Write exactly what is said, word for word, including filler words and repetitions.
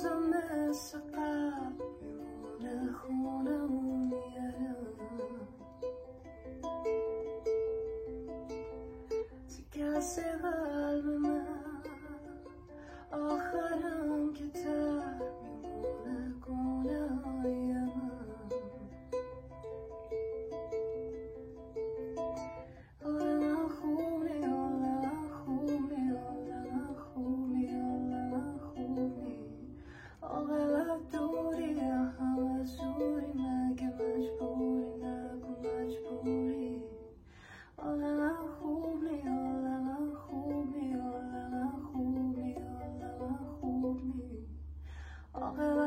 بازم مثل قبل میمونه خونمونیه تیکه قلب من آخرم که تر میمونه گونه های من حالا من خوب نی حالا من خوب نی حالا من خوب نی حالا من خوب نی عاقبت دوری همه زوری مگه مجبوری نگو مجبوری حالا من خوب نی حالا من خوب نی حالا من خوب نی حالا من خوب نی عاقبت